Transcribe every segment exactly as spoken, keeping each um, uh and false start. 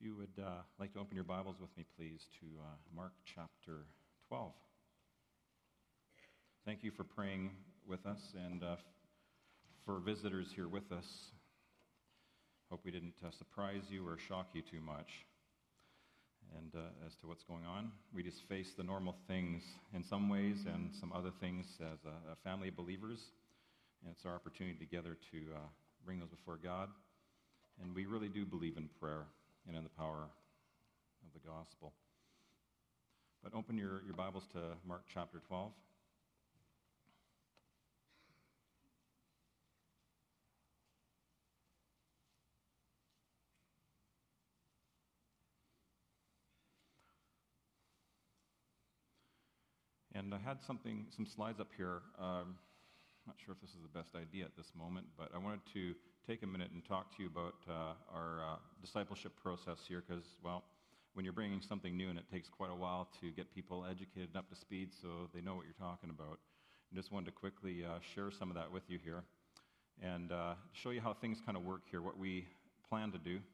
you would uh, like to open your Bibles with me, please, to uh, Mark chapter twelve. Thank you for praying with us and uh, for visitors here with us. Hope we didn't uh, surprise you or shock you too much. And uh, as to what's going on, we just face the normal things in some ways and some other things as a, a family of believers. And it's our opportunity together to uh, bring those before God. And we really do believe in prayer and in the power of the gospel. But open your, your Bibles to Mark chapter twelve. And I had something, some slides up here. Um, not sure if this is the best idea at this moment, but I wanted to take a minute and talk to you about uh, our uh, discipleship process here, because, well, when you're bringing something new and it takes quite a while to get people educated and up to speed so they know what you're talking about. I just wanted to quickly uh, share some of that with you here and uh, show you how things kind of work here, what we plan to do.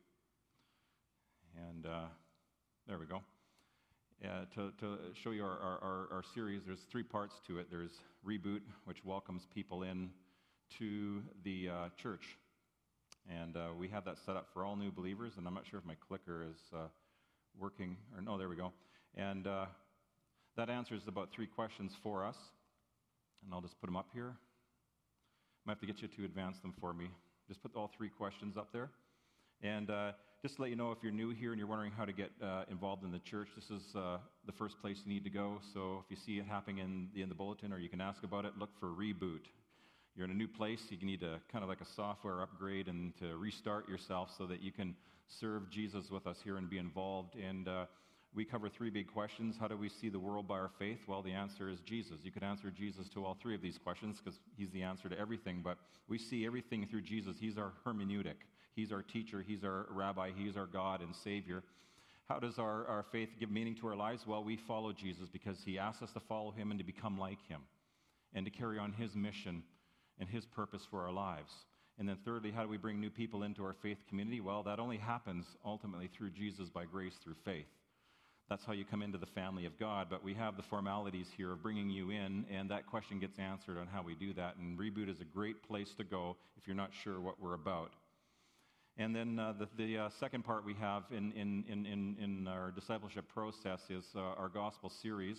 And uh, there we go. Uh, to, to show you our, our, our series, there's three parts to it. There's Reboot, which welcomes people in to the uh, church. And uh, we have that set up for all new believers, and I'm not sure if my clicker is uh, working, or no, there we go. And uh, that answers about three questions for us. And I'll just put them up here. Might have to get you to advance them for me. Just put all three questions up there. And uh, just to let you know, if you're new here and you're wondering how to get uh, involved in the church, this is uh, the first place you need to go. So if you see it happening in the, in the bulletin or you can ask about it, look for Reboot. You're in a new place, you need to kind of like a software upgrade and to restart yourself so that you can serve Jesus with us here and be involved. And uh, we cover three big questions. How do we see the world by our faith? Well, the answer is Jesus. You could answer Jesus to all three of these questions because he's the answer to everything. But we see everything through Jesus. He's our hermeneutic. He's our teacher. He's our rabbi. He's our God and Savior. How does our, our faith give meaning to our lives? Well, we follow Jesus because he asks us to follow him and to become like him and to carry on his mission and his purpose for our lives. And then thirdly, how do we bring new people into our faith community? Well, that only happens ultimately through Jesus by grace through faith. That's how you come into the family of God. But we have the formalities here of bringing you in, and that question gets answered on how we do that. And Reboot is a great place to go if you're not sure what we're about. And then uh, the, the uh, second part we have in, in, in, in, in our discipleship process is uh, our gospel series.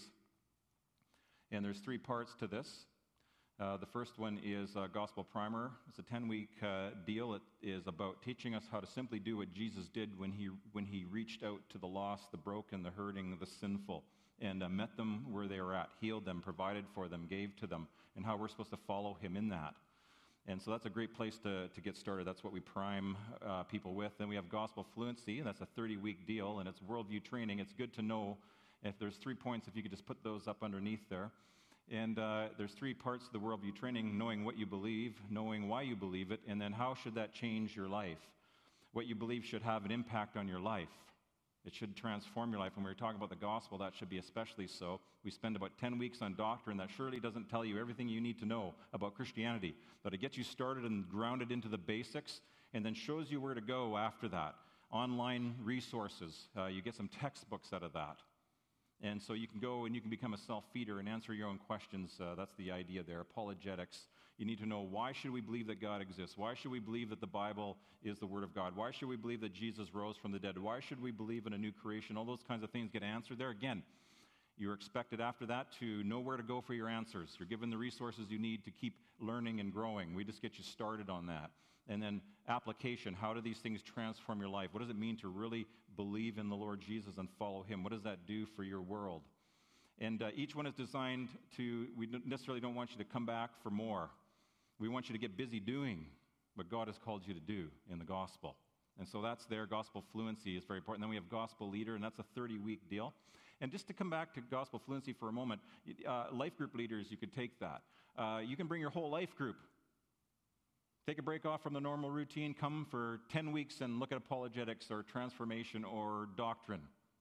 And there's three parts to this. Uh, the first one is uh, Gospel Primer. It's a ten-week uh, deal. It is about teaching us how to simply do what Jesus did when he when he reached out to the lost, the broken, the hurting, the sinful, and uh, met them where they were at, healed them, provided for them, gave to them, and how we're supposed to follow him in that. And so that's a great place to, to get started. That's what we prime uh, people with. Then we have Gospel Fluency, and that's a thirty-week deal, and it's worldview training. It's good to know if there's three points, if you could just put those up underneath there. And uh, there's three parts to the worldview training: knowing what you believe, knowing why you believe it, and then how should that change your life. What you believe should have an impact on your life. It should transform your life. When we're talking about the gospel, that should be especially so. We spend about ten weeks on doctrine. That surely doesn't tell you everything you need to know about Christianity, but it gets you started and grounded into the basics and then shows you where to go after that. Online resources. Uh, you get some textbooks out of that. And so you can go and you can become a self-feeder and answer your own questions. Uh, that's the idea there. Apologetics. You need to know, why should we believe that God exists? Why should we believe that the Bible is the Word of God? Why should we believe that Jesus rose from the dead? Why should we believe in a new creation? All those kinds of things get answered there. Again, you're expected after that to know where to go for your answers. You're given the resources you need to keep learning and growing. We just get you started on that. And then application. How do these things transform your life? What does it mean to really believe in the Lord Jesus and follow him? What does that do for your world? And uh, each one is designed to, we don't necessarily don't want you to come back for more. We want you to get busy doing what God has called you to do in the gospel. And so that's there. Gospel Fluency is very important. Then we have Gospel Leader, and that's a thirty-week deal. And just to come back to Gospel Fluency for a moment, uh, life group leaders, you could take that. Uh, you can bring your whole life group. Take a break off from the normal routine, come for ten weeks and look at apologetics or transformation or doctrine.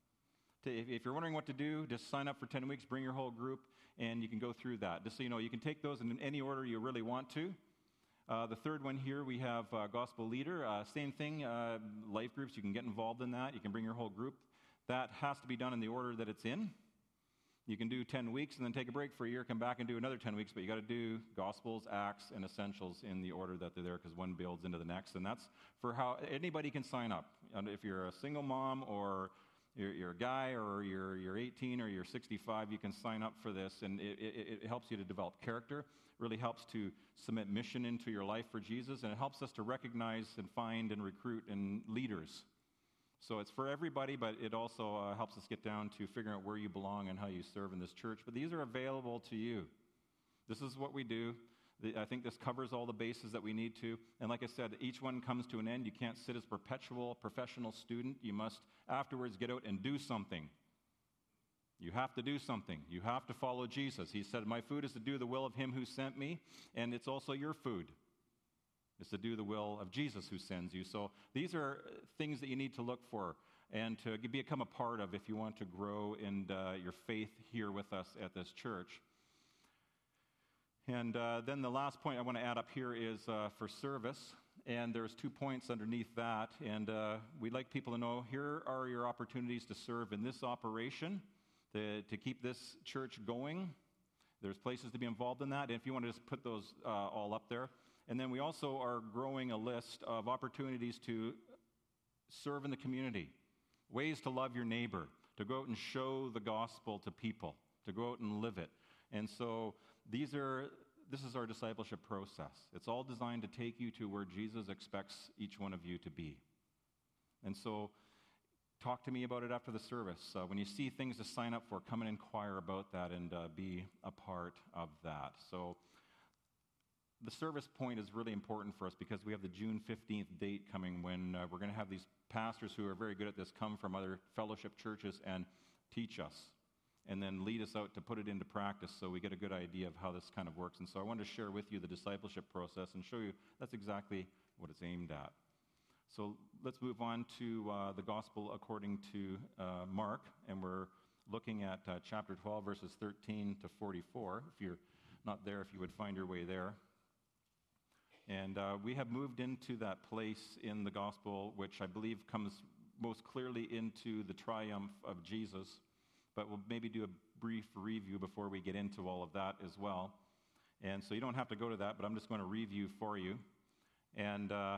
If you're wondering what to do, just sign up for ten weeks, bring your whole group, and you can go through that. Just so you know, you can take those in any order you really want to. Uh, the third one here, we have uh, gospel leader. Uh, same thing, uh, life groups, you can get involved in that. You can bring your whole group. That has to be done in the order that it's in. You can do ten weeks and then take a break for a year, come back and do another ten weeks, but you got to do Gospels, Acts, and Essentials in the order that they're there, because one builds into the next. And that's for how anybody can sign up. And if you're a single mom, or you're, you're a guy, or you're, you're eighteen, or you're sixty-five, you can sign up for this. And it, it, it helps you to develop character, really helps to submit mission into your life for Jesus, and it helps us to recognize and find and recruit and leaders. So it's for everybody, but it also uh, helps us get down to figuring out where you belong and how you serve in this church. But these are available to you. This is what we do. The, I think this covers all the bases that we need to. And like I said, each one comes to an end. You can't sit as perpetual professional student. You must afterwards get out and do something. You have to do something. You have to follow Jesus. He said, my food is to do the will of him who sent me, and it's also your food. Is to do the will of Jesus who sends you. So these are things that you need to look for and to become a part of if you want to grow in uh, your faith here with us at this church. And uh, then the last point I want to add up here is uh, for service. And there's two points underneath that. And uh, we'd like people to know, here are your opportunities to serve in this operation, to, to keep this church going. There's places to be involved in that. And if you want to just put those uh, all up there. And then we also are growing a list of opportunities to serve in the community, ways to love your neighbor, to go out and show the gospel to people, to go out and live it. And so these are, this is our discipleship process. It's all designed to take you to where Jesus expects each one of you to be. And so talk to me about it after the service. Uh, when you see things to sign up for, come and inquire about that and uh, be a part of that. So the service point is really important for us because we have the June fifteenth date coming when uh, we're going to have these pastors who are very good at this come from other fellowship churches and teach us and then lead us out to put it into practice so we get a good idea of how this kind of works. And so I wanted to share with you the discipleship process and show you that's exactly what it's aimed at. So let's move on to uh, the gospel according to uh, Mark, and we're looking at uh, chapter twelve, verses thirteen to forty-four. If you're not there, if you would find your way there. And uh, we have moved into that place in the gospel, which I believe comes most clearly into the triumph of Jesus. But we'll maybe do a brief review before we get into all of that as well. And so you don't have to go to that, but I'm just going to review for you. And uh,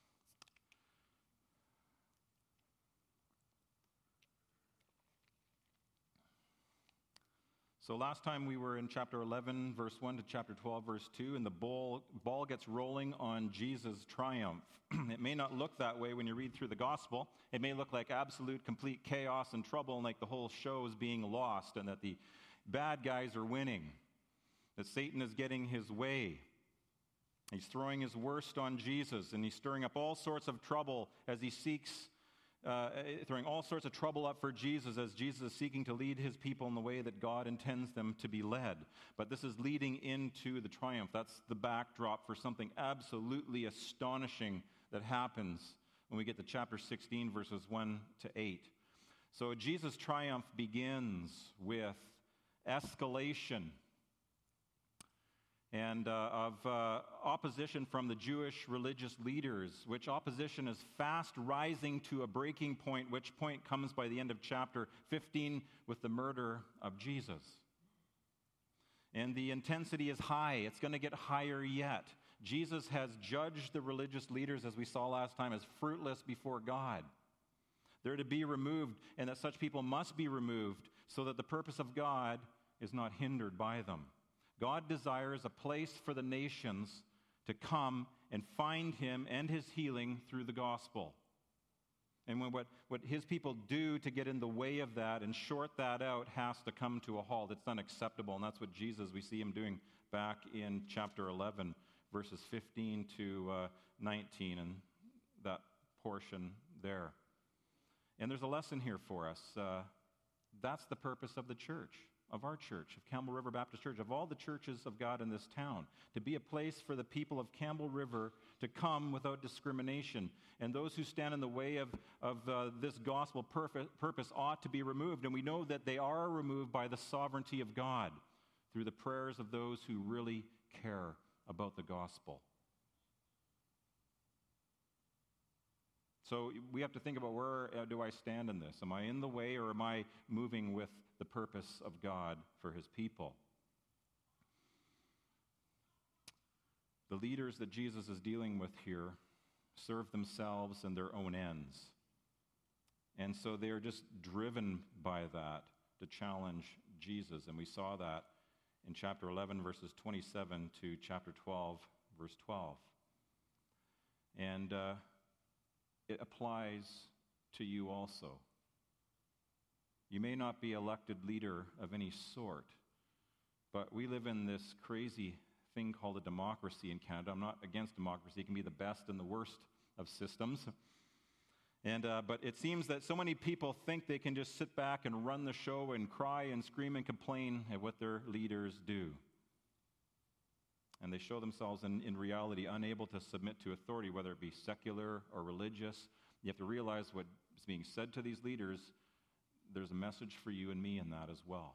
So last time we were in chapter eleven, verse one to chapter twelve, verse two, and the ball, ball gets rolling on Jesus' triumph. It may not look that way when you read through the gospel. It may look like absolute, complete chaos and trouble, and like the whole show is being lost, and that the bad guys are winning, that Satan is getting his way. He's throwing his worst on Jesus, and he's stirring up all sorts of trouble as he seeks Uh, throwing all sorts of trouble up for Jesus as Jesus is seeking to lead his people in the way that God intends them to be led. But this is leading into the triumph. That's the backdrop for something absolutely astonishing that happens when we get to chapter sixteen, verses one to eight. So Jesus' triumph begins with escalation and uh, of uh, opposition from the Jewish religious leaders, which opposition is fast rising to a breaking point, which point comes by the end of chapter fifteen with the murder of Jesus. And the intensity is high. It's going to get higher yet. Jesus has judged the religious leaders, as we saw last time, as fruitless before God. They're to be removed, and that such people must be removed so that the purpose of God is not hindered by them. God desires a place for the nations to come and find him and his healing through the gospel. And when what, what his people do to get in the way of that and short that out has to come to a halt. It's unacceptable, and that's what Jesus, we see him doing back in chapter eleven, verses fifteen to nineteen, and that portion there. And there's a lesson here for us. Uh, that's the purpose of the church. Of our church, of Campbell River Baptist Church, of all the churches of God in this town, to be a place for the people of Campbell River to come without discrimination. And those who stand in the way of, of uh, this gospel purpose ought to be removed. And we know that they are removed by the sovereignty of God through the prayers of those who really care about the gospel. So we have to think about, where uh, do I stand in this? Am I in the way, or am I moving with the purpose of God for his people? The leaders that Jesus is dealing with here serve themselves and their own ends. And so they are just driven by that to challenge Jesus. And we saw that in chapter eleven, verses twenty-seven to chapter twelve, verse twelve. And uh, it applies to you also. You may not be elected leader of any sort, but we live in this crazy thing called a democracy in Canada. I'm not against democracy. It can be the best and the worst of systems. And uh, but it seems that so many people think they can just sit back and run the show and cry and scream and complain at what their leaders do. And they show themselves in, in reality unable to submit to authority, whether it be secular or religious. You have to realize what is being said to these leaders. There's a message for you and me in that as well.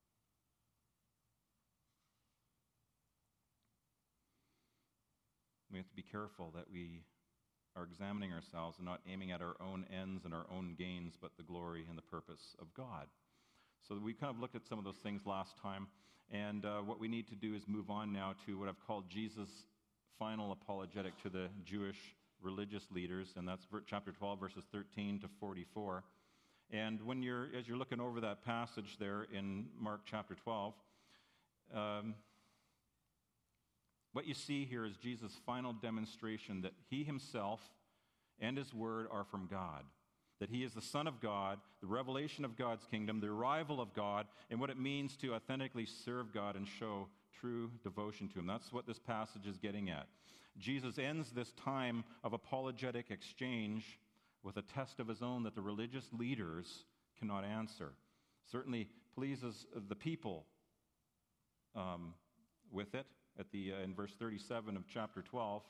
We have to be careful that we are examining ourselves and not aiming at our own ends and our own gains, but the glory and the purpose of God. So we kind of looked at some of those things last time, and uh, what we need to do is move on now to what I've called Jesus' final apologetic to the Jewish religious leaders, and that's chapter twelve, verses thirteen to forty-four. And when you're, as you're looking over that passage there in Mark chapter twelve, um, what you see here is Jesus' final demonstration that he himself and his word are from God, that he is the Son of God, the revelation of God's kingdom, the arrival of God, and what it means to authentically serve God and show true devotion to him. That's what this passage is getting at. Jesus ends this time of apologetic exchange with a test of his own that the religious leaders cannot answer. Certainly pleases the people um, with it. At the uh, in verse thirty-seven of chapter twelve.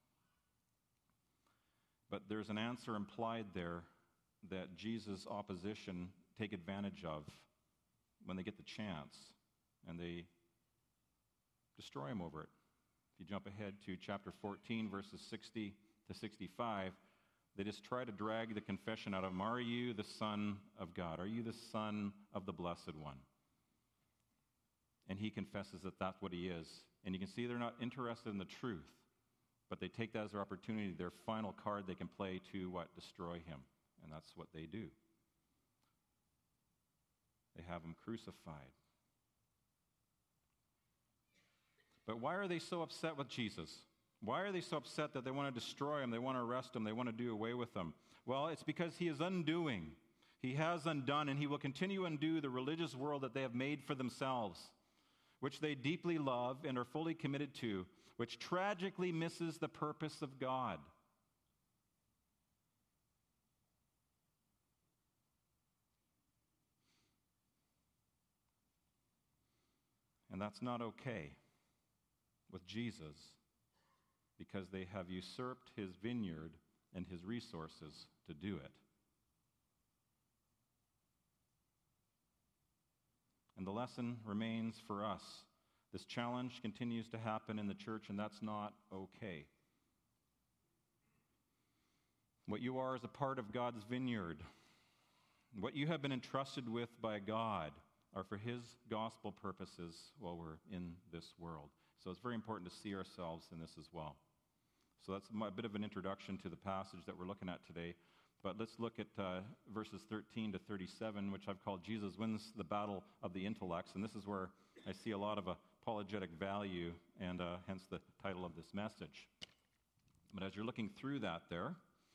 But there's an answer implied there that Jesus' opposition take advantage of when they get the chance, and they destroy him over it. If you jump ahead to chapter fourteen, verses sixty to sixty-five, they just try to drag the confession out of him. Are you the Son of God? Are you the Son of the Blessed One? And he confesses that that's what he is. And you can see they're not interested in the truth, but they take that as their opportunity, their final card they can play to what? Destroy him. And that's what they do. They have him crucified. But why are they so upset with Jesus? Why are they so upset that they want to destroy him, they want to arrest him, they want to do away with him? Well, it's because he is undoing. He has undone, and he will continue to undo the religious world that they have made for themselves, which they deeply love and are fully committed to, which tragically misses the purpose of God. And that's not okay with Jesus, because they have usurped his vineyard and his resources to do it. And the lesson remains for us. This challenge continues to happen in the church, and that's not okay. What you are is a part of God's vineyard. What you have been entrusted with by God are for his gospel purposes while we're in this world. So it's very important to see ourselves in this as well. So that's a bit of an introduction to the passage that we're looking at today. But let's look at uh, verses thirteen to thirty-seven, which I've called Jesus Wins the Battle of the Intellects. And this is where I see a lot of apologetic value, and uh, hence the title of this message. But as you're looking through that there,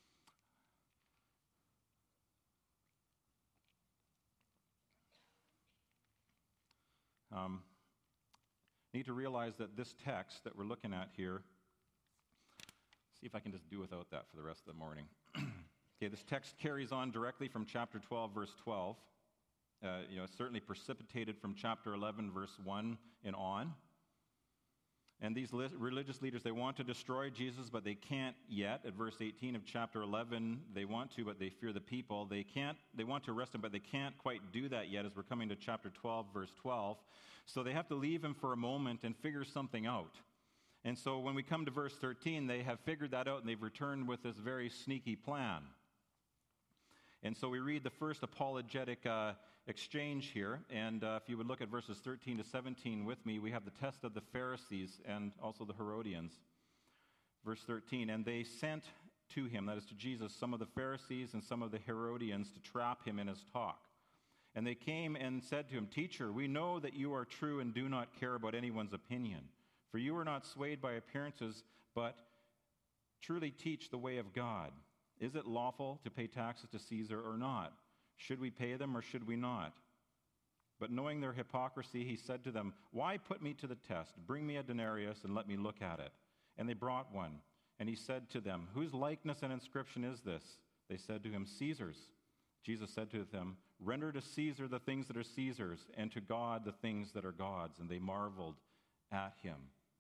um, you need to realize that this text that we're looking at here, see if I can just do without that for the rest of the morning. Okay, this text carries on directly from chapter twelve, verse twelve. Uh, you know, it's certainly precipitated from chapter eleven, verse one and on. And these li- religious leaders, they want to destroy Jesus, but they can't yet. At verse eighteen of chapter eleven, they want to, but they fear the people. They can't. They want to arrest him, but they can't quite do that yet, as we're coming to chapter twelve, verse twelve. So they have to leave him for a moment and figure something out. And so when we come to verse thirteen, they have figured that out, and they've returned with this very sneaky plan. And so we read the first apologetic uh, exchange here. And uh, if you would look at verses thirteen to seventeen with me, we have the test of the Pharisees and also the Herodians. Verse thirteen, and they sent to him, that is to Jesus, some of the Pharisees and some of the Herodians to trap him in his talk. And they came and said to him, Teacher, we know that you are true and do not care about anyone's opinion. For you are not swayed by appearances, but truly teach the way of God. Is it lawful to pay taxes to Caesar or not? Should we pay them or should we not? But knowing their hypocrisy, he said to them, Why put me to the test? Bring me a denarius and let me look at it. And they brought one. And he said to them, Whose likeness and inscription is this? They said to him, Caesar's. Jesus said to them, Render to Caesar the things that are Caesar's, and to God the things that are God's. And they marveled at him.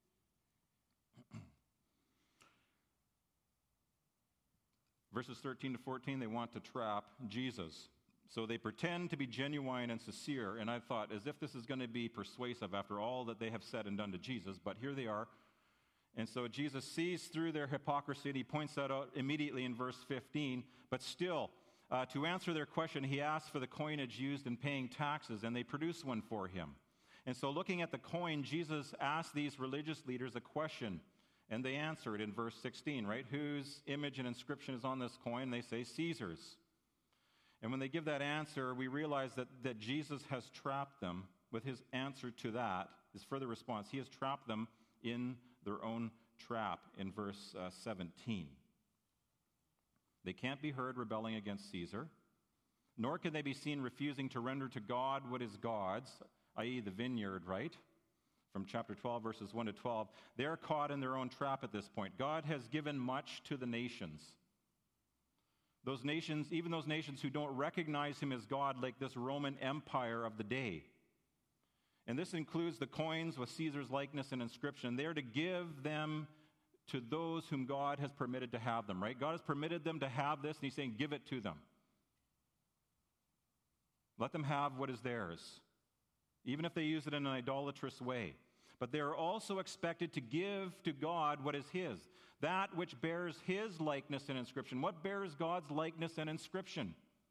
Verses thirteen to fourteen, they want to trap Jesus. So they pretend to be genuine and sincere. And I thought, as if this is going to be persuasive after all that they have said and done to Jesus. But here they are. And so Jesus sees through their hypocrisy, and he points that out immediately in verse fifteen. But still, uh, to answer their question, he asks for the coinage used in paying taxes, and they produce one for him. And so looking at the coin, Jesus asked these religious leaders a question. And they answer it in verse sixteen, right? Whose image and inscription is on this coin? They say Caesar's. And when they give that answer, we realize that, that Jesus has trapped them with his answer to that, his further response. He has trapped them in their own trap in verse uh, seventeen. They can't be heard rebelling against Caesar, nor can they be seen refusing to render to God what is God's, that is the vineyard, right? From chapter twelve, verses one to twelve, they're caught in their own trap at this point. God has given much to the nations. Those nations, even those nations who don't recognize him as God, like this Roman Empire of the day. And this includes the coins with Caesar's likeness and inscription. They're to give them to those whom God has permitted to have them, right? God has permitted them to have this, and he's saying, give it to them. Let them have what is theirs, even if they use it in an idolatrous way. But they are also expected to give to God what is his, that which bears his likeness and inscription. What bears God's likeness and inscription?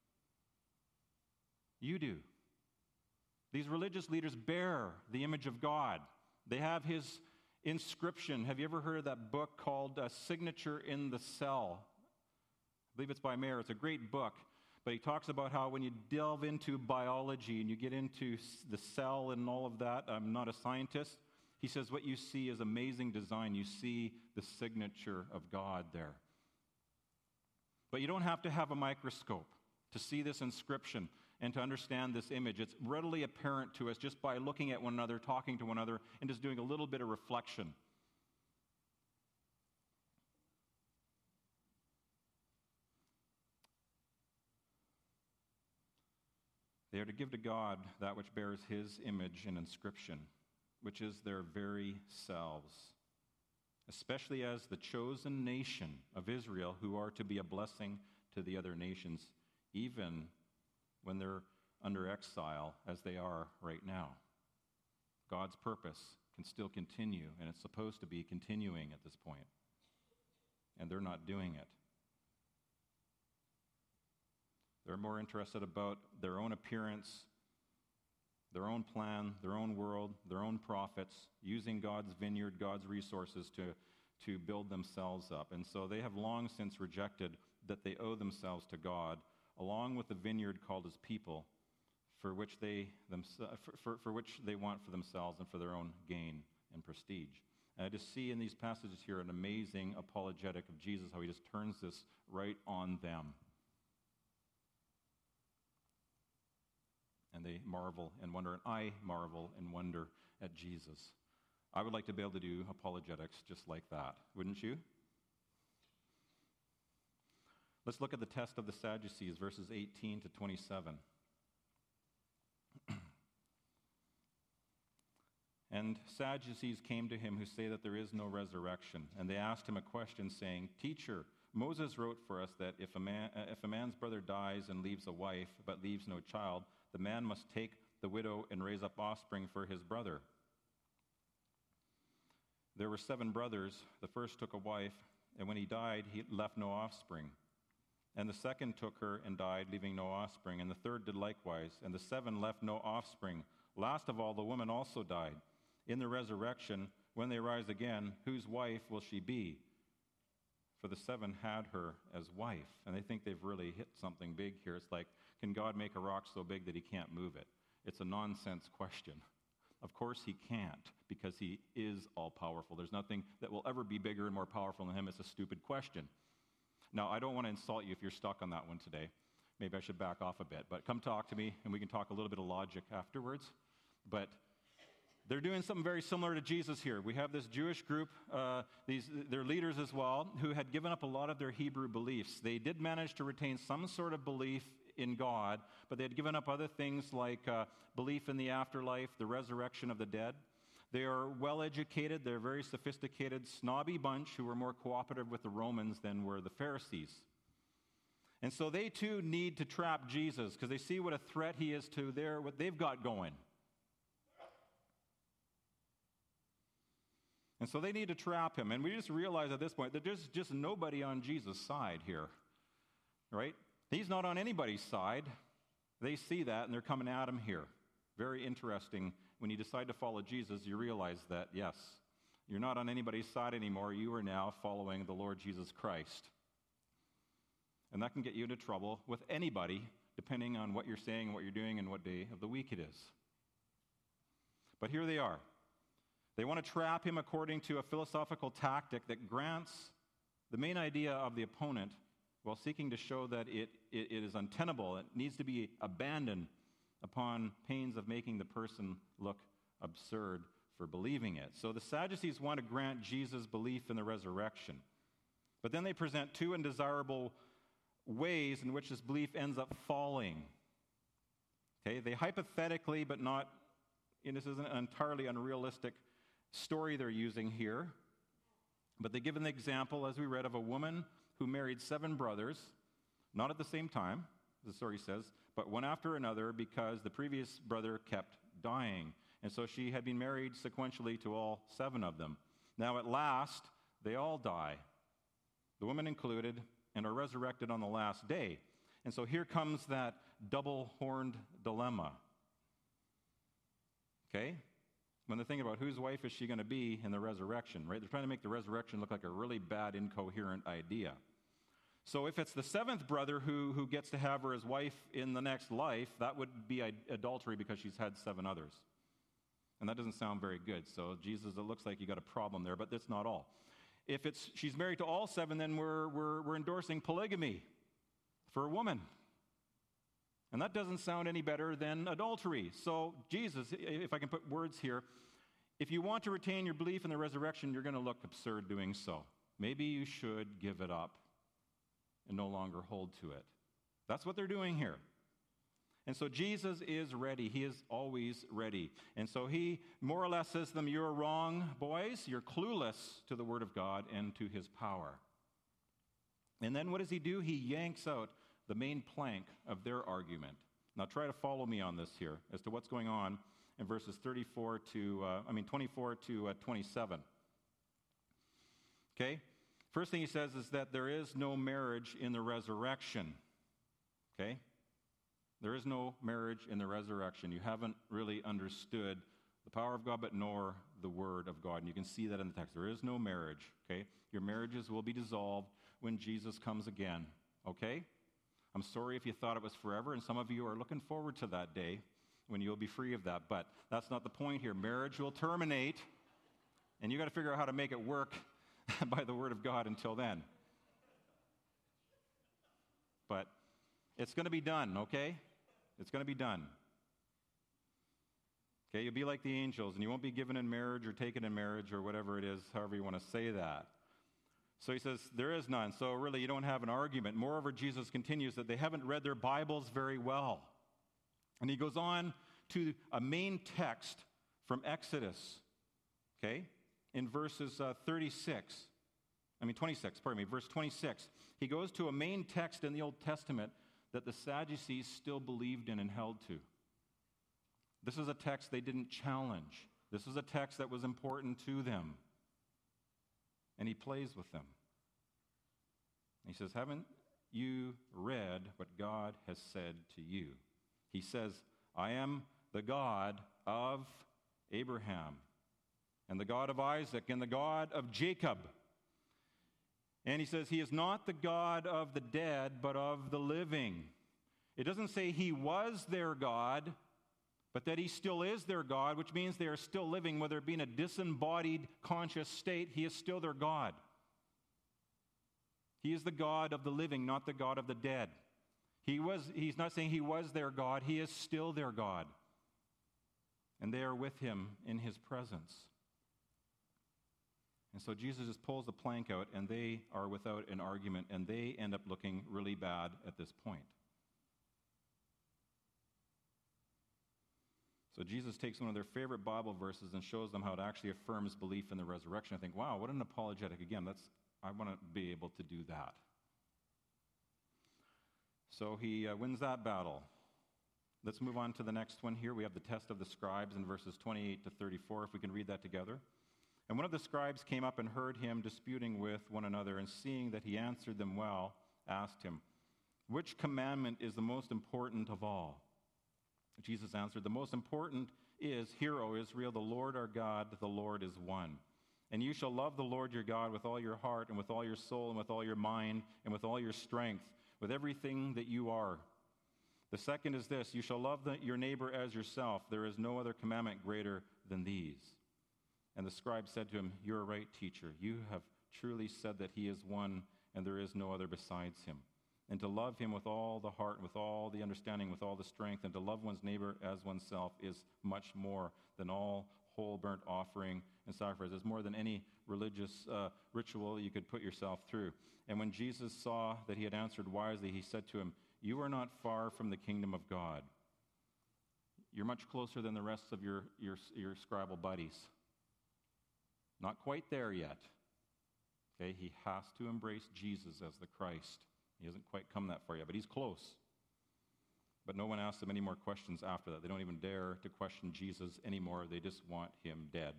You do. These religious leaders bear the image of God. They have his inscription. Have you ever heard of that book called uh, Signature in the Cell? I believe it's by Mayer. It's a great book. But he talks about how when you delve into biology and you get into the cell and all of that, I'm not a scientist. He says what you see is amazing design. You see the signature of God there. But you don't have to have a microscope to see this inscription and to understand this image. It's readily apparent to us just by looking at one another, talking to one another, and just doing a little bit of reflection. They are to give to God that which bears his image and inscription, which is their very selves, especially as the chosen nation of Israel, who are to be a blessing to the other nations, even when they're under exile, as they are right now. God's purpose can still continue, and it's supposed to be continuing at this point, and they're not doing it. They're more interested about their own appearance, their own plan, their own world, their own profits, using God's vineyard, God's resources to, to build themselves up. And so they have long since rejected that they owe themselves to God, along with the vineyard called his people, for which they themse- for, for, for which they want for themselves and for their own gain and prestige. And I just see in these passages here an amazing apologetic of Jesus, how he just turns this right on them. And they marvel and wonder, and I marvel and wonder at Jesus. I would like to be able to do apologetics just like that, wouldn't you? Let's look at the test of the Sadducees, verses eighteen to twenty-seven. And Sadducees came to him who say that there is no resurrection. And they asked him a question, saying, Teacher, Moses wrote for us that if a man, uh, if a man's brother dies and leaves a wife, but leaves no child, the man must take the widow and raise up offspring for his brother. There were seven brothers. The first took a wife, and when he died, he left no offspring. And the second took her and died, leaving no offspring. And the third did likewise. And the seven left no offspring. Last of all, the woman also died. In the resurrection, when they rise again, whose wife will she be? For the seven had her as wife. And they think they've really hit something big here. It's like, can God make a rock so big that he can't move it? It's a nonsense question. Of course he can't, because he is all-powerful. There's nothing that will ever be bigger and more powerful than him. It's a stupid question. Now, I don't want to insult you if you're stuck on that one today. Maybe I should back off a bit. But come talk to me, and we can talk a little bit of logic afterwards. But they're doing something very similar to Jesus here. We have this Jewish group, uh, these their leaders as well, who had given up a lot of their Hebrew beliefs. They did manage to retain some sort of belief in God, but they had given up other things like uh, belief in the afterlife, the resurrection of the dead. They are well-educated. They're a very sophisticated, snobby bunch who were more cooperative with the Romans than were the Pharisees. And so they too need to trap Jesus because they see what a threat he is to their what they've got going. And so they need to trap him. And we just realize at this point that there's just nobody on Jesus' side here, right? He's not on anybody's side. They see that, and they're coming at him here. Very interesting. When you decide to follow Jesus, you realize that, yes, you're not on anybody's side anymore. You are now following the Lord Jesus Christ. And that can get you into trouble with anybody, depending on what you're saying, what you're doing, and what day of the week it is. But here they are. They want to trap him according to a philosophical tactic that grants the main idea of the opponent while seeking to show that it, it, it is untenable. It needs to be abandoned upon pains of making the person look absurd for believing it. So the Sadducees want to grant Jesus belief in the resurrection. But then they present two undesirable ways in which this belief ends up falling. Okay, they hypothetically, but not, and this isn't an entirely unrealistic story they're using here, but they give an example, as we read, of a woman who married seven brothers, not at the same time, the story says, but one after another because the previous brother kept dying. And so she had been married sequentially to all seven of them. Now at last, they all die, the woman included, and are resurrected on the last day. And so here comes that double-horned dilemma. Okay? When they're thinking about whose wife is she going to be in the resurrection, right? They're trying to make the resurrection look like a really bad, incoherent idea. So if it's the seventh brother who, who gets to have her as wife in the next life, that would be adultery because she's had seven others. And that doesn't sound very good. So Jesus, it looks like you got a problem there, but that's not all. If it's she's married to all seven, then we're, we're, we're endorsing polygamy for a woman. And that doesn't sound any better than adultery. So Jesus, if I can put words here, if you want to retain your belief in the resurrection, you're going to look absurd doing so. Maybe you should give it up and no longer hold to it. That's what they're doing here. And so Jesus is ready. He is always ready. And so he more or less says to them, you're wrong, boys. You're clueless to the Word of God and to his power. And then what does he do? He yanks out the main plank of their argument. Now try to follow me on this here as to what's going on in verses thirty-four to, uh, I mean, twenty-four to uh, twenty-seven. Okay? First thing he says is that there is no marriage in the resurrection. Okay? There is no marriage in the resurrection. You haven't really understood the power of God, but nor the Word of God. And you can see that in the text. There is no marriage. Okay? Your marriages will be dissolved when Jesus comes again. Okay? I'm sorry if you thought it was forever, and some of you are looking forward to that day when you'll be free of that. But that's not the point here. Marriage will terminate, and you've got to figure out how to make it work by the Word of God until then. But it's going to be done, okay? It's going to be done. Okay, you'll be like the angels, and you won't be given in marriage or taken in marriage or whatever it is, however you want to say that. So he says, there is none. So really, you don't have an argument. Moreover, Jesus continues that they haven't read their Bibles very well. And he goes on to a main text from Exodus, okay, in verses uh, thirty-six. I mean, twenty-six, pardon me, verse twenty-six. He goes to a main text in the Old Testament that the Sadducees still believed in and held to. This is a text they didn't challenge. This is a text that was important to them. and he plays with them. He says, haven't you read what God has said to you? He says, I am the God of Abraham, and the God of Isaac, and the God of Jacob. And he says, he is not the God of the dead, but of the living. It doesn't say he was their God, but that he still is their God, which means they are still living, whether it be in a disembodied conscious state, he is still their God. He is the God of the living, not the God of the dead. He was, he's not saying he was their God, he is still their God. And they are with him in his presence. And so Jesus just pulls the plank out, and they are without an argument, and they end up looking really bad at this point. So Jesus takes one of their favorite Bible verses and shows them how it actually affirms belief in the resurrection. I think, wow, what an apologetic. Again, that's I want to be able to do that. So he uh, wins that battle. Let's move on to the next one here. We have the test of the scribes in verses twenty-eight to thirty-four, if we can read that together. And one of the scribes came up and heard him disputing with one another, and seeing that he answered them well, asked him, which commandment is the most important of all? Jesus answered, the most important is, hear, O Israel, the Lord our God, the Lord is one. And you shall love the Lord your God with all your heart, and with all your soul, and with all your mind, and with all your strength, with everything that you are. The second is this, you shall love the, your neighbor as yourself. There is no other commandment greater than these. And the scribe said to him, you are right, teacher. You have truly said that he is one, and there is no other besides him. And to love him with all the heart, with all the understanding, with all the strength, and to love one's neighbor as oneself is much more than all whole burnt offering and sacrifice. It's more than any religious uh, ritual you could put yourself through. And when Jesus saw that he had answered wisely, he said to him, you are not far from the kingdom of God. You're much closer than the rest of your, your, your scribal buddies. Not quite there yet. Okay, he has to embrace Jesus as the Christ. He hasn't quite come that far yet, but he's close. But no one asks him any more questions after that. They don't even dare to question Jesus anymore. They just want him dead.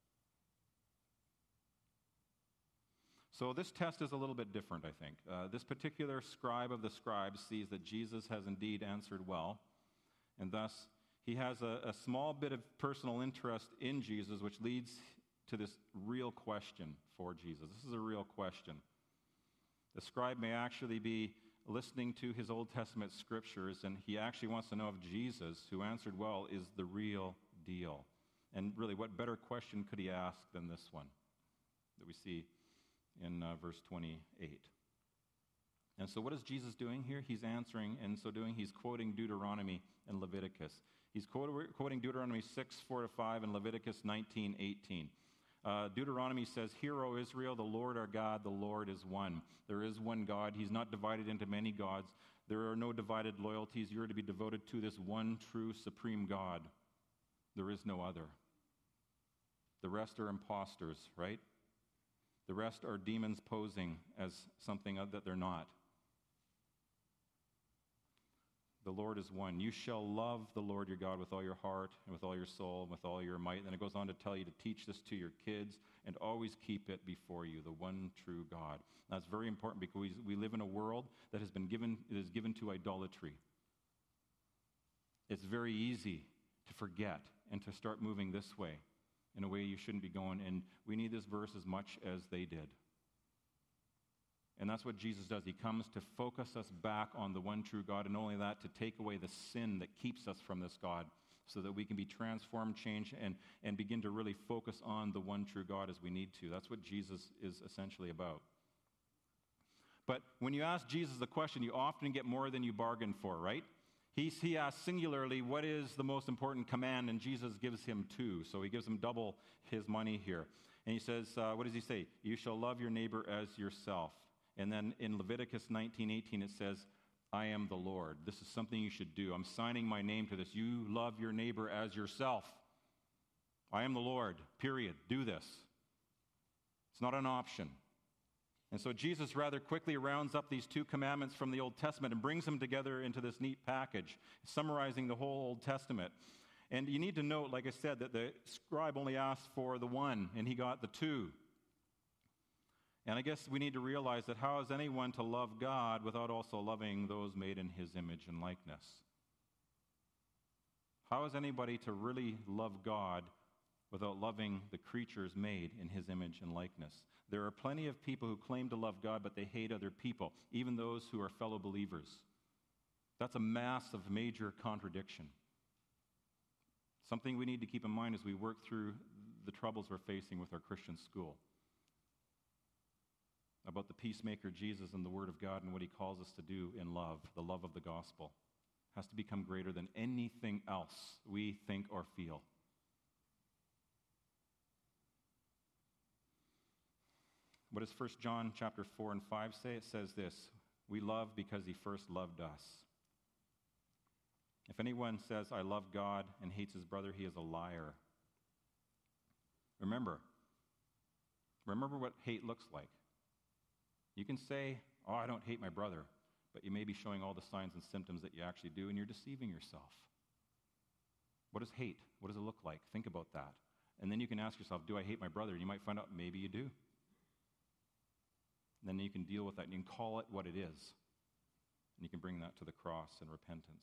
So this test is a little bit different, I think. Uh, this particular scribe of the scribes sees that Jesus has indeed answered well, and thus he has a, a small bit of personal interest in Jesus, which leads to this real question for Jesus. This is a real question. The scribe may actually be listening to his Old Testament scriptures, and he actually wants to know if Jesus, who answered well, is the real deal. And really, what better question could he ask than this one that we see in uh, verse twenty-eight? And so what is Jesus doing here? He's answering, and so doing, he's quoting Deuteronomy and Leviticus. He's quote- quoting Deuteronomy six, four to five, and Leviticus nineteen, eighteen. Uh, Deuteronomy says, hear, O Israel, the Lord our God, the Lord is one. There is one God. He's not divided into many gods. There are no divided loyalties. You are to be devoted to this one true supreme God. There is no other. The rest are imposters, right? The rest are demons posing as something that they're not. The Lord is one. You shall love the Lord your God with all your heart and with all your soul and with all your might. And then it goes on to tell you to teach this to your kids and always keep it before you, the one true God. That's very important because we, we live in a world that has been given, it is given to idolatry. It's very easy to forget and to start moving this way in a way you shouldn't be going. And we need this verse as much as they did. And that's what Jesus does. He comes to focus us back on the one true God, and not only that, to take away the sin that keeps us from this God so that we can be transformed, changed, and, and begin to really focus on the one true God as we need to. That's what Jesus is essentially about. But when you ask Jesus the question, you often get more than you bargained for, right? He, he asks singularly, what is the most important command? And Jesus gives him two. So he gives him double his money here. And he says, uh, what does he say? You shall love your neighbor as yourself. And then in Leviticus nineteen, eighteen, it says, I am the Lord. This is something you should do. I'm signing my name to this. You love your neighbor as yourself. I am the Lord, period. Do this. It's not an option. And so Jesus rather quickly rounds up these two commandments from the Old Testament and brings them together into this neat package, summarizing the whole Old Testament. And you need to note, like I said, that the scribe only asked for the one, and he got the two. And I guess we need to realize that how is anyone to love God without also loving those made in his image and likeness? How is anybody to really love God without loving the creatures made in his image and likeness? There are plenty of people who claim to love God, but they hate other people, even those who are fellow believers. That's a massive, major contradiction. Something we need to keep in mind as we work through the troubles we're facing with our Christian school. About the peacemaker Jesus and the Word of God and what he calls us to do in love, the love of the gospel, has to become greater than anything else we think or feel. What does First John chapter four and five say? It says this, we love because he first loved us. If anyone says, I love God and hates his brother, he is a liar. Remember, remember what hate looks like. You can say, oh, I don't hate my brother, but you may be showing all the signs and symptoms that you actually do, and you're deceiving yourself. What is hate? What does it look like? Think about that. And then you can ask yourself, do I hate my brother? And you might find out maybe you do. And then you can deal with that, and you can call it what it is. And you can bring that to the cross in repentance.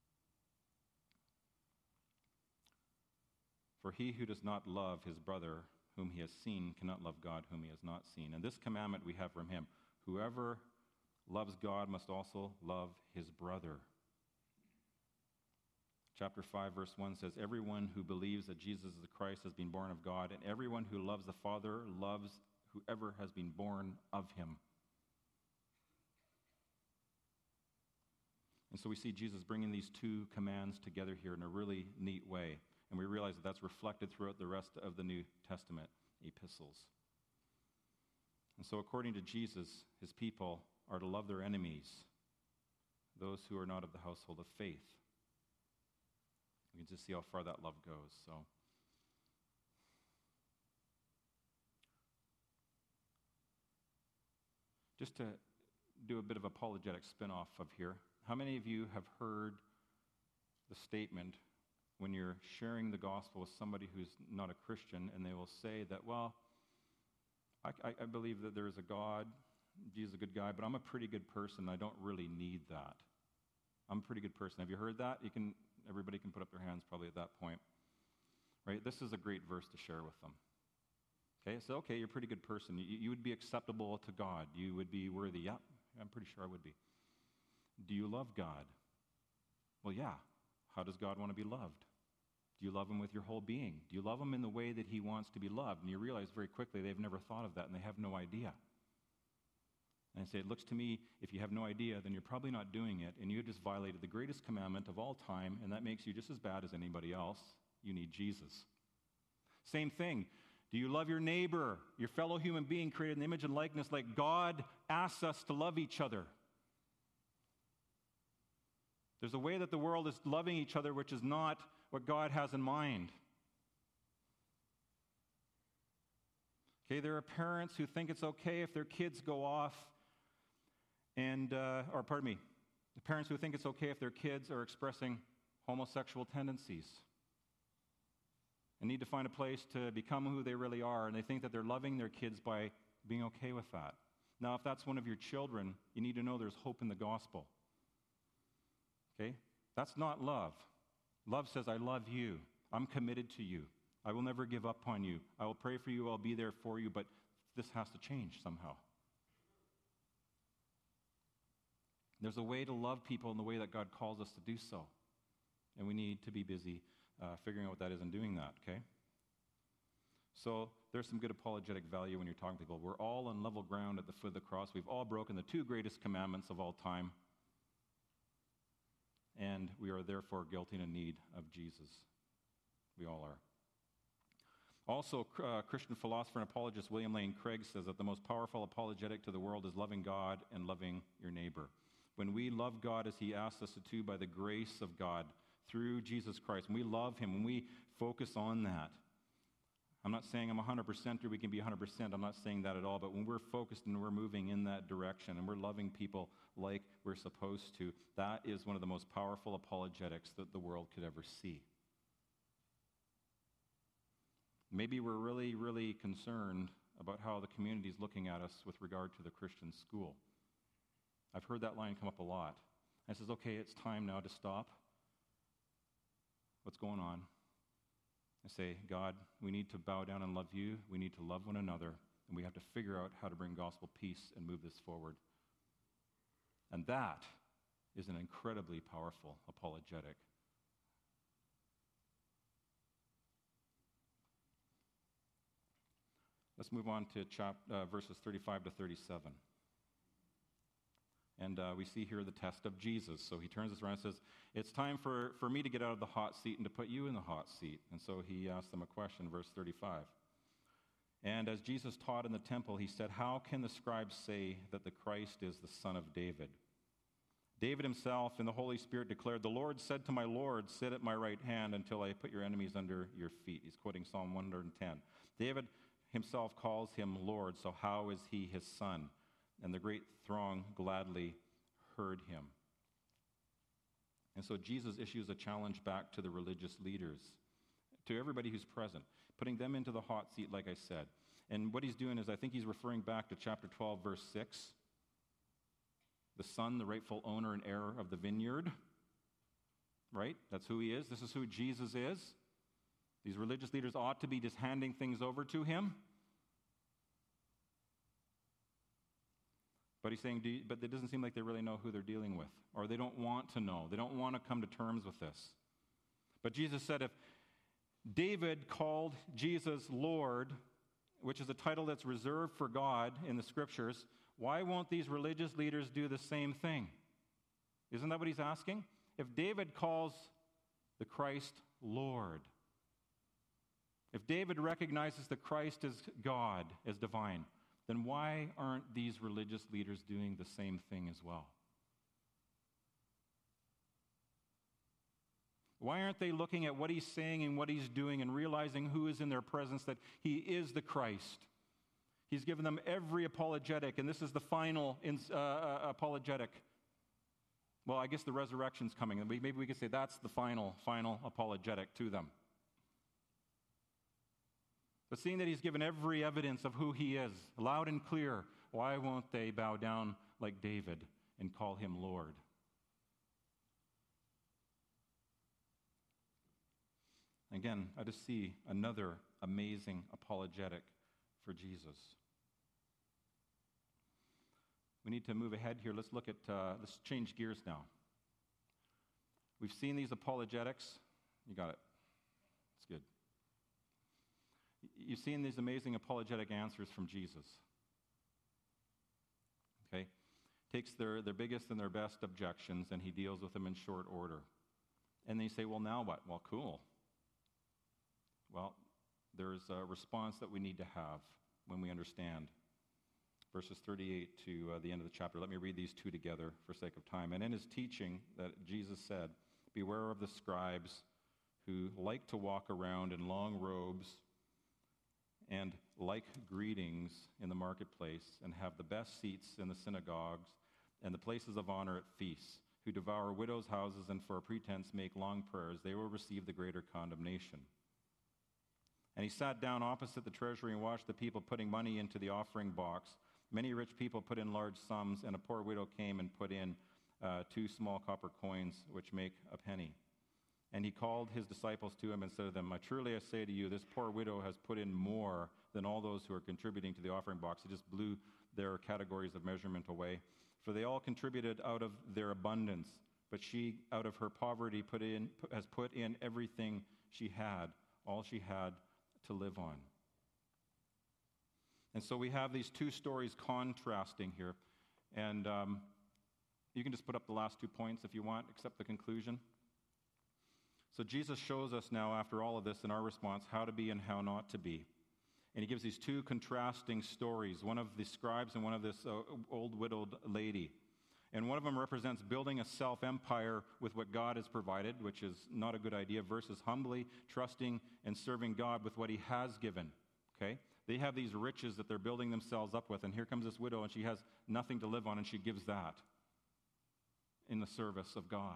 For he who does not love his brother whom he has seen cannot love God whom he has not seen. And this commandment we have from him, whoever loves God must also love his brother. Chapter five, verse one says, everyone who believes that Jesus is the Christ has been born of God, and everyone who loves the Father loves whoever has been born of him. And so we see Jesus bringing these two commands together here in a really neat way. And we realize that that's reflected throughout the rest of the New Testament epistles. And so according to Jesus, his people are to love their enemies, those who are not of the household of faith. We can just see how far that love goes. So, just to do a bit of apologetic spin-off of here, how many of you have heard the statement when you're sharing the gospel with somebody who's not a Christian, and they will say that, well, I, I, I believe that there is a God, Jesus is a good guy, but I'm a pretty good person, I don't really need that. I'm a pretty good person. Have you heard that? You can. Everybody can put up their hands probably at that point. Right? This is a great verse to share with them. Okay, so okay, you're a pretty good person. You, you would be acceptable to God. You would be worthy. Yeah, I'm pretty sure I would be. Do you love God? Well, yeah. How does God want to be loved? Do you love him with your whole being? Do you love him in the way that he wants to be loved? And you realize very quickly they've never thought of that, and they have no idea. And I say, it looks to me, if you have no idea, then you're probably not doing it, and you have just violated the greatest commandment of all time, and that makes you just as bad as anybody else. You need Jesus. Same thing. Do you love your neighbor, your fellow human being created in the image and likeness like God asks us to love each other? There's a way that the world is loving each other which is not what God has in mind. Okay, there are parents who think it's okay if their kids go off and, uh, or pardon me, the parents who think it's okay if their kids are expressing homosexual tendencies and need to find a place to become who they really are, and they think that they're loving their kids by being okay with that. Now, if that's one of your children, you need to know there's hope in the gospel. Okay? That's not love. Love says, I love you. I'm committed to you. I will never give up on you. I will pray for you. I'll be there for you, but this has to change somehow. There's a way to love people in the way that God calls us to do so. And we need to be busy uh, figuring out what that is and doing that, okay? So there's some good apologetic value when you're talking to people. We're all on level ground at the foot of the cross. We've all broken the two greatest commandments of all time. And we are therefore guilty and in need of Jesus. We all are. Also, uh, Christian philosopher and apologist William Lane Craig says that the most powerful apologetic to the world is loving God and loving your neighbor. When we love God as he asks us to do by the grace of God through Jesus Christ, when we love him, when we focus on that, I'm not saying I'm one hundred percent or we can be one hundred percent. I'm not saying that at all. But when we're focused and we're moving in that direction and we're loving people like we're supposed to, that is one of the most powerful apologetics that the world could ever see. Maybe we're really, really concerned about how the community is looking at us with regard to the Christian school. I've heard that line come up a lot. And I says, okay, it's time now to stop. What's going on? I say, God, we need to bow down and love you. We need to love one another. And we have to figure out how to bring gospel peace and move this forward. And that is an incredibly powerful apologetic. Let's move on to chap, uh, verses thirty-five to thirty-seven. And uh, we see here the test of Jesus. So he turns us around and says, it's time for, for me to get out of the hot seat and to put you in the hot seat. And so he asks them a question, verse thirty-five. And as Jesus taught in the temple, he said, how can the scribes say that the Christ is the son of David? David himself in the Holy Spirit declared, the Lord said to my Lord, sit at my right hand until I put your enemies under your feet. He's quoting Psalm one hundred ten. David himself calls him Lord, so how is he his son? And the great throng gladly heard him. And so Jesus issues a challenge back to the religious leaders, to everybody who's present, putting them into the hot seat, like I said. And what he's doing is, I think he's referring back to chapter twelve, verse six. The son, the rightful owner and heir of the vineyard. Right? That's who he is. This is who Jesus is. These religious leaders ought to be just handing things over to him. But he's saying, do you, but it doesn't seem like they really know who they're dealing with, or they don't want to know. They don't want to come to terms with this. But Jesus said if David called Jesus Lord, which is a title that's reserved for God in the Scriptures, why won't these religious leaders do the same thing? Isn't that what he's asking? If David calls the Christ Lord, if David recognizes that Christ is God, as divine, then why aren't these religious leaders doing the same thing as well? Why aren't they looking at what he's saying and what he's doing and realizing who is in their presence, that he is the Christ? He's given them every apologetic, and this is the final uh, uh, apologetic. Well, I guess the resurrection's coming, and maybe we could say that's the final, final apologetic to them. But seeing that he's given every evidence of who he is, loud and clear, why won't they bow down like David and call him Lord? Again, I just see another amazing apologetic for Jesus. We need to move ahead here. Let's look at, uh, let's change gears now. We've seen these apologetics. You got it. It's good. You've seen these amazing apologetic answers from Jesus. Okay? Takes their, their biggest and their best objections, and he deals with them in short order. And then you say, well, now what? Well, cool. Well, there's a response that we need to have when we understand. Verses thirty-eight to uh, the end of the chapter. Let me read these two together for sake of time. And in his teaching, that Jesus said, beware of the scribes who like to walk around in long robes and like greetings in the marketplace, and have the best seats in the synagogues and the places of honor at feasts, who devour widows' houses and for a pretense make long prayers. They will receive the greater condemnation. And he sat down opposite the treasury and watched the people putting money into the offering box. Many rich people put in large sums, and a poor widow came and put in uh, two small copper coins, which make a penny. And he called his disciples to him and said to them, truly I say to you, this poor widow has put in more than all those who are contributing to the offering box. He just blew their categories of measurement away. For they all contributed out of their abundance, but she, out of her poverty, put in, has put in everything she had, all she had to live on. And so we have these two stories contrasting here. And um, you can just put up the last two points if you want, except the conclusion. So Jesus shows us now, after all of this, in our response, how to be and how not to be. And he gives these two contrasting stories, one of the scribes and one of this uh, old widowed lady. And one of them represents building a self-empire with what God has provided, which is not a good idea, versus humbly trusting and serving God with what he has given. Okay? They have these riches that they're building themselves up with, and here comes this widow, and she has nothing to live on, and she gives that in the service of God.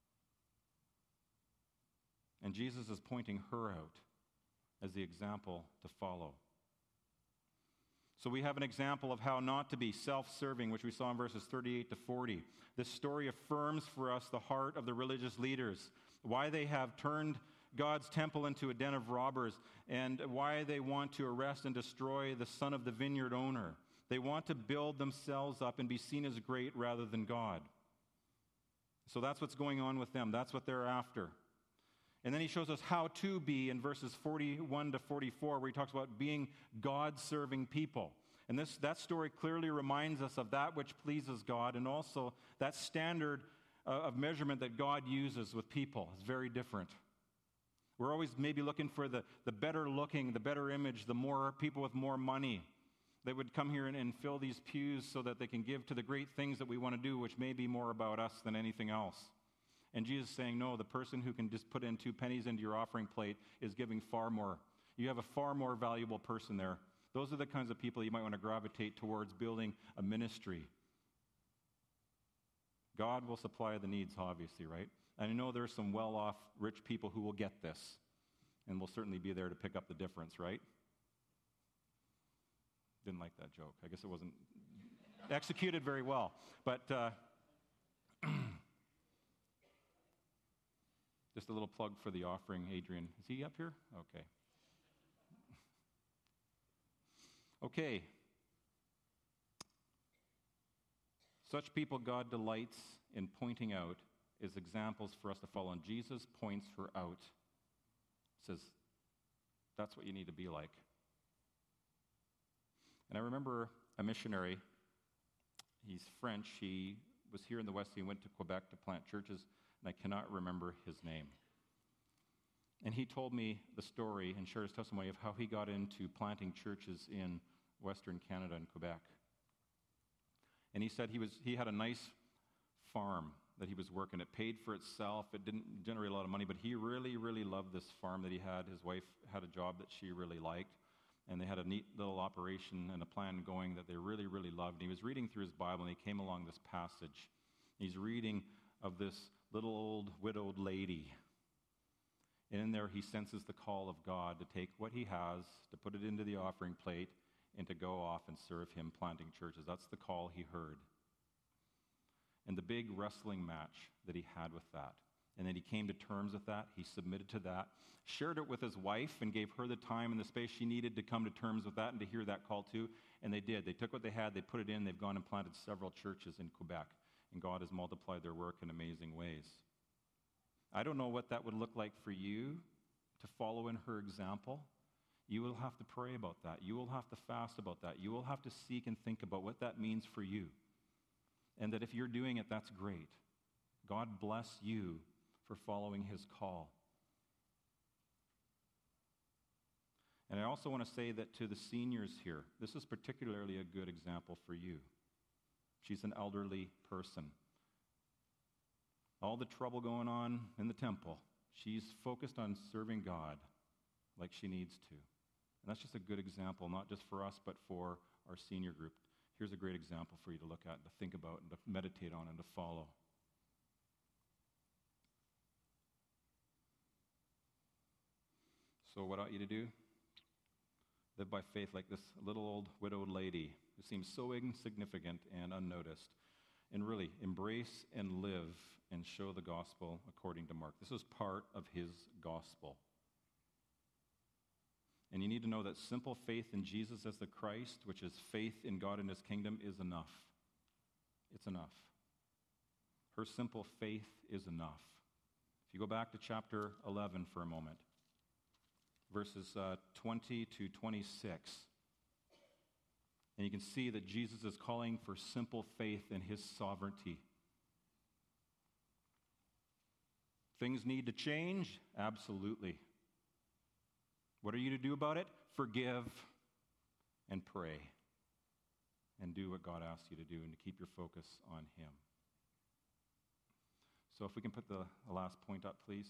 And Jesus is pointing her out as the example to follow. So we have an example of how not to be self-serving, which we saw in verses thirty-eight to forty. This story affirms for us the heart of the religious leaders, why they have turned God's temple into a den of robbers, and why they want to arrest and destroy the son of the vineyard owner. They want to build themselves up and be seen as great rather than God. So that's what's going on with them. That's what they're after. And then he shows us how to be in verses forty-one to forty-four, where he talks about being God-serving people. And this that story clearly reminds us of that which pleases God, and also that standard uh, of measurement that God uses with people is very different. We're always maybe looking for the, the better looking, the better image, the more people with more money that would come here and, and fill these pews so that they can give to the great things that we want to do, which may be more about us than anything else. And Jesus is saying, no, the person who can just put in two pennies into your offering plate is giving far more. You have a far more valuable person there. Those are the kinds of people you might want to gravitate towards building a ministry. God will supply the needs, obviously, right? And I know there are some well-off, rich people who will get this, and will certainly be there to pick up the difference, right? Didn't like that joke. I guess it wasn't executed very well. But uh, just a little plug for the offering, Adrian. Is he up here? Okay. Okay. Such people God delights in pointing out as examples for us to follow. And Jesus points her out. Says, that's what you need to be like. And I remember a missionary, he's French, he was here in the West, he went to Quebec to plant churches, and I cannot remember his name. And he told me the story and shared his testimony of how he got into planting churches in Western Canada and Quebec. And he said he was he had a nice farm that he was working. It paid for itself. It didn't generate a lot of money, but he really, really loved this farm that he had. His wife had a job that she really liked, and they had a neat little operation and a plan going that they really, really loved. And he was reading through his Bible, and he came along this passage. He's reading of this little old widowed lady. And in there, he senses the call of God to take what he has, to put it into the offering plate, and to go off and serve him planting churches. That's the call he heard. And the big wrestling match that he had with that. And then he came to terms with that. He submitted to that, shared it with his wife, and gave her the time and the space she needed to come to terms with that and to hear that call too. And they did. They took what they had, they put it in, they've gone and planted several churches in Quebec. And God has multiplied their work in amazing ways. I don't know what that would look like for you to follow in her example. You will have to pray about that. You will have to fast about that. You will have to seek and think about what that means for you. And that if you're doing it, that's great. God bless you for following his call. And I also want to say that to the seniors here, this is particularly a good example for you. She's an elderly person. All the trouble going on in the temple, she's focused on serving God like she needs to. And that's just a good example, not just for us, but for our senior group. Here's a great example for you to look at, and to think about, and to meditate on, and to follow. So what ought you to do? Live by faith like this little old widowed lady who seems so insignificant and unnoticed. And really, embrace and live and show the gospel according to Mark. This is part of his gospel. And you need to know that simple faith in Jesus as the Christ, which is faith in God and his kingdom, is enough. It's enough. Her simple faith is enough. If you go back to chapter eleven for a moment, verses uh, twenty to twenty-six, and you can see that Jesus is calling for simple faith in his sovereignty. Things need to change? Absolutely. What are you to do about it? Forgive and pray. And do what God asks you to do, and to keep your focus on him. So if we can put the, the last point up, please.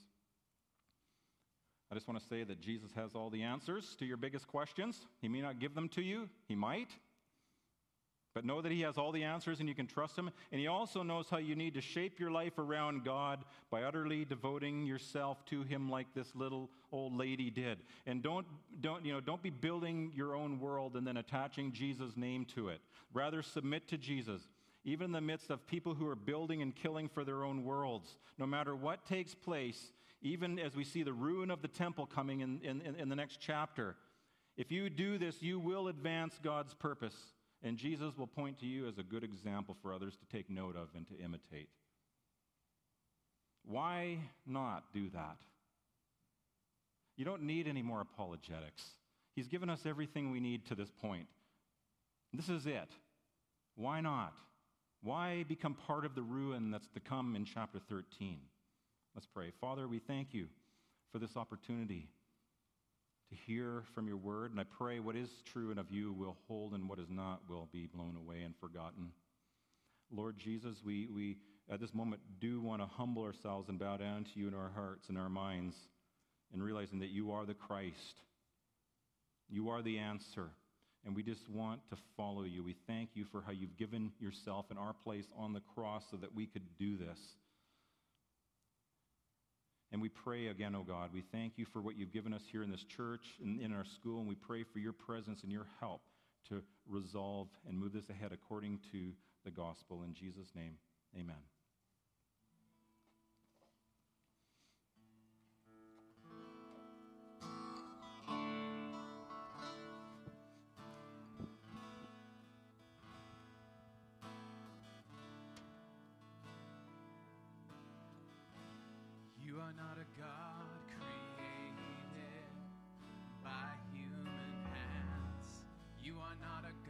I just want to say that Jesus has all the answers to your biggest questions. He may not give them to you. He might. But know that he has all the answers and you can trust him. And he also knows how you need to shape your life around God by utterly devoting yourself to him like this little old lady did. And don't, don't, you know, don't be building your own world and then attaching Jesus' name to it. Rather, submit to Jesus, even in the midst of people who are building and killing for their own worlds. No matter what takes place, even as we see the ruin of the temple coming in, in, in the next chapter, if you do this, you will advance God's purpose. And Jesus will point to you as a good example for others to take note of and to imitate. Why not do that? You don't need any more apologetics. He's given us everything we need to this point. This is it. Why not? Why become part of the ruin that's to come in chapter thirteen? Let's pray. Father, we thank you for this opportunity to hear from your word, and I pray what is true and of you will hold, and what is not will be blown away and forgotten. Lord Jesus, we, we at this moment do want to humble ourselves and bow down to you in our hearts and our minds, and realizing that you are the Christ. You are the answer, and we just want to follow you. We thank you for how you've given yourself in our place on the cross so that we could do this. And we pray again, oh God, we thank you for what you've given us here in this church and in our school, and we pray for your presence and your help to resolve and move this ahead according to the gospel. In Jesus' name, amen. You are not a God created by human hands. You are not a